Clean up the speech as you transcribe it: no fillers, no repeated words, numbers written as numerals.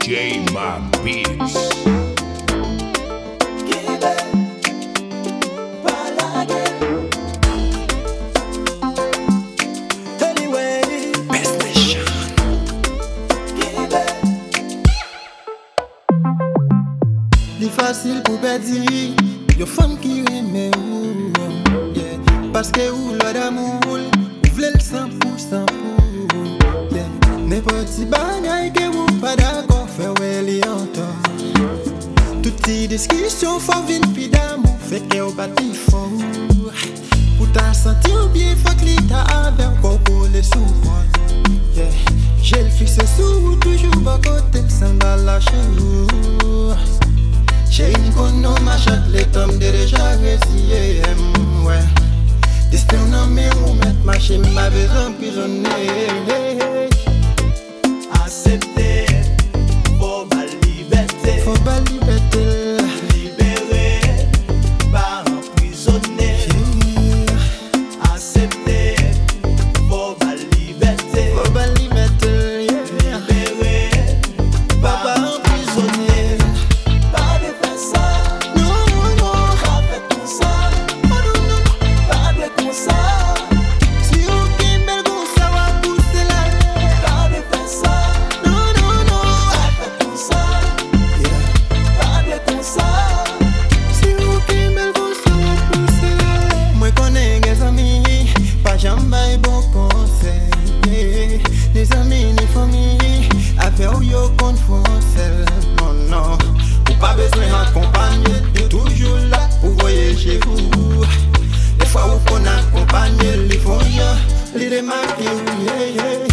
DJ My Beats. Facile pour perdre, yo femme qui aime ou, yeah. Parce que ou l'or d'amour, ou v'lè le 100% pour, yeah. N'importe si bagay que ou pas d'accord, fait ouais li entend. Toutes ces discussions faut vin pi d'amour, fait que ou bâti fort. Pour ta sentir bien, faut que l'état avec qu'on colle sous moi, yeah. J'ai le fixe sous, toujours pas côté, sans la lâcher. J'ai une conne ma chatte, les tomes de déjà réussi, ouais. Destin en mes roues, mettre ma chez ma besoin emprisonné. Accepter, faut pas liberté. Faut pas liberté. Libérer, pas emprisonné. Yeah. Accepter, faut pas liberté. Faut pas liberté, yeah. Libérer, pas emprisonné. Pas de faire ça, Non, non, pas fait tout ça. oh non, non. Pas de tout ça, Si on qui belle goût, ça va pousser la lèvre. pas de faire ça. Non, non, non, Pas fait tout ça, yeah. pas de tout ça. Si on qui belle goût, ça va pousser la lèvre. Moi connais des amis, pas jamais bon conseil, yeah. Les amis, les familles, affaire où yo compte français. Non, non, ou pas besoin d'accompagner, de toujours là pour voyager vous. Des fois où qu'on accompagne, les font rien, les démarquer, yeah, yeah.